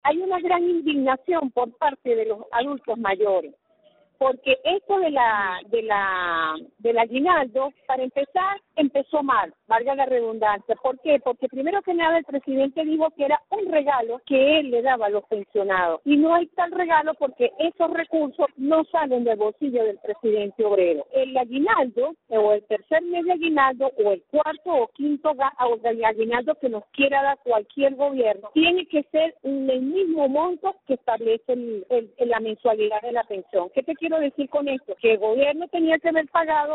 hay una gran indignación por parte de los adultos mayores. Porque esto del aguinaldo, para empezar, empezó mal, valga la redundancia. ¿Por qué? Porque primero que nada el presidente dijo que era un regalo que él le daba a los pensionados. Y no hay tal regalo porque esos recursos no salen del bolsillo del presidente obrero. El aguinaldo, o el tercer mes de aguinaldo, o el cuarto o quinto aguinaldo que nos quiera dar cualquier gobierno, tiene que ser en el mismo monto que establece la mensualidad de la pensión. ¿Qué te quiero decir con esto? Que el gobierno tenía que haber pagado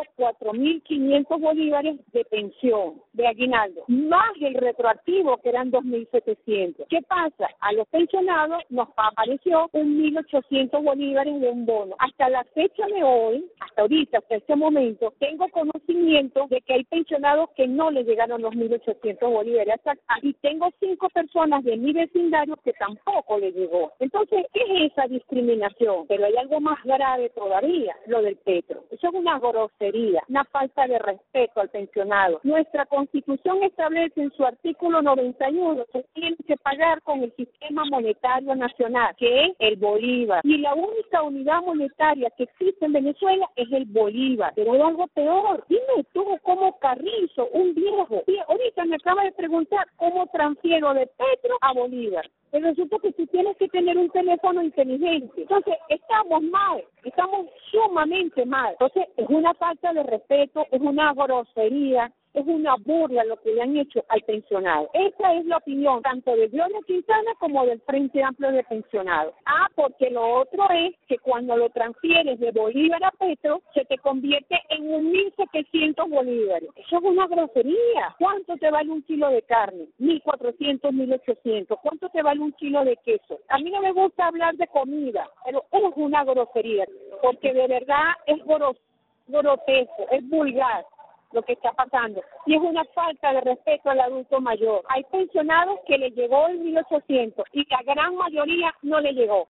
4.500 bolívares de pensión, de aguinaldo, más el retroactivo que eran 2.700. ¿Qué pasa? A los pensionados nos apareció 1.800 bolívares de un bono. Hasta la fecha de hoy, hasta ahorita, hasta este momento, tengo conocimiento de que hay pensionados que no les llegaron los 1.800 bolívares. Y tengo 5 personas de mi vecindario que tampoco les llegó. Entonces, ¿qué es esa discriminación? Pero hay algo más grave todavía, lo del petro. Eso es una grosería, una falta de respeto al pensionado. Nuestra Constitución establece en su artículo 91 que tiene que pagar con el sistema monetario nacional, que es el bolívar. Y la única unidad monetaria que existe en Venezuela es el bolívar. Pero hay algo peor. Dime tú cómo Carrizo, un viejo, y ahorita me acaba de preguntar cómo transfiero de petro a bolívar. Pero resulta que tú tienes que tener un teléfono inteligente. Entonces, estamos mal, estamos sumamente mal. Entonces, es una falta de respeto, es una grosería, es una burla lo que le han hecho al pensionado. Esa es la opinión tanto de Gloria Quintana como del Frente Amplio de Pensionados. Porque lo otro es que cuando lo transfieres de bolívar a petro, se te convierte en 1.700 bolívares. Eso es una grosería. ¿Cuánto te vale un kilo de carne? 1.400, 1.800. ¿Cuánto te vale un kilo de queso? A mí no me gusta hablar de comida, pero es una grosería, porque de verdad es grotesco, es vulgar lo que está pasando, y es una falta de respeto al adulto mayor. Hay pensionados que le llegó el 1.800 y la gran mayoría no le llegó.